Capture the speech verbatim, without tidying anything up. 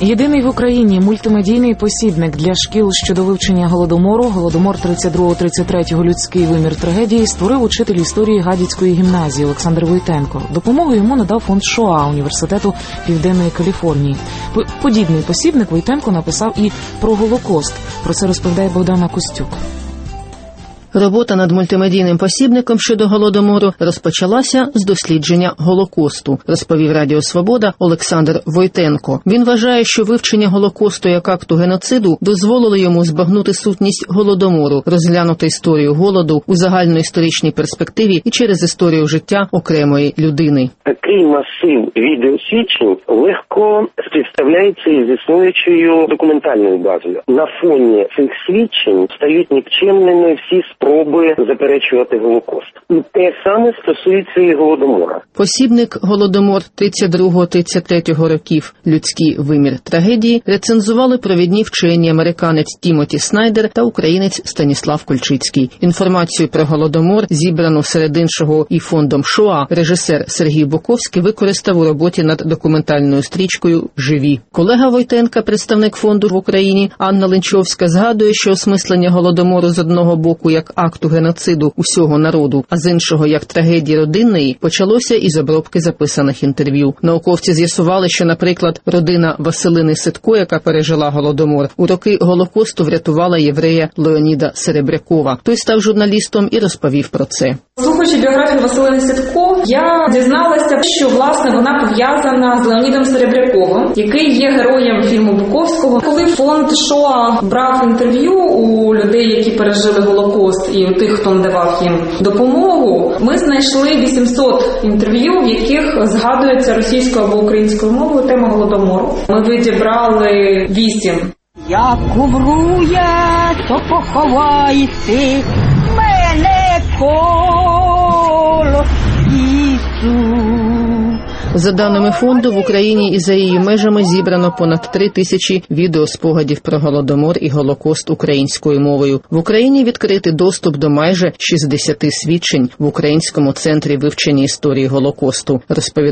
Єдиний в Україні мультимедійний посібник для шкіл щодо вивчення Голодомору «Голодомор тридцять другого тридцять третього. Людський вимір трагедії» створив учитель історії Гадяцької гімназії Олександр Войтенко. Допомогу йому надав фонд Шоа Університету Південної Каліфорнії. Подібний посібник Войтенко написав і про Голокост. Про це розповідає Богдана Костюк. Робота над мультимедійним посібником щодо Голодомору розпочалася з дослідження Голокосту, розповів Радіо Свобода Олександр Войтенко. Він вважає, що вивчення Голокосту як акту геноциду дозволило йому збагнути сутність Голодомору, розглянути історію голоду у загальноісторичній перспективі і через історію життя окремої людини. Такий масив відеосвідчень легко співставляється із існуючою документальною базою. На фоні цих свідчень стають нікчемними всі спроби заперечувати Голокост. І те саме стосується і Голодомора. Посібник «Голодомор тридцять другого тридцять третього років. Людський вимір трагедії» рецензували провідні вчені американець Тімоті Снайдер та українець Станіслав Кольчицький. Інформацію про Голодомор, зібрану серед іншого і фондом Шоа, режисер Сергій Буковський використав у роботі над документальною стрічкою «Живі». Колега Войтенка, представник фонду в Україні, Анна Ленчовська, згадує, що осмислення Голодомору з одного боку як акту геноциду усього народу, а з іншого як трагедії родинної, почалося із обробки записаних інтерв'ю. Науковці з'ясували, що, наприклад, родина Василини Ситко, яка пережила Голодомор, у роки Голокосту врятувала єврея Леоніда Серебрякова. Той став журналістом і розповів про це. Слухаючи біографію Василини Ситко, я дізналася, що, власне, вона пов'язана з Леонідом Серебряковим, який є героєм фільму Буковського. Коли фонд Шоа брав інтерв'ю у людей, які пережили Голокост, і у тих, хто надавав їм допомогу, ми знайшли вісімсот інтерв'ю, в яких згадується російською або українською мовою тема Голодомору. Ми відібрали вісім. Як умру я, то поховайте мене коло лісу. За даними фонду, в Україні і за її межами зібрано понад три тисячі відеоспогадів про Голодомор і Голокост українською мовою. В Україні відкритий доступ до майже шістдесят свідчень в Українському центрі вивчення історії Голокосту, розповідає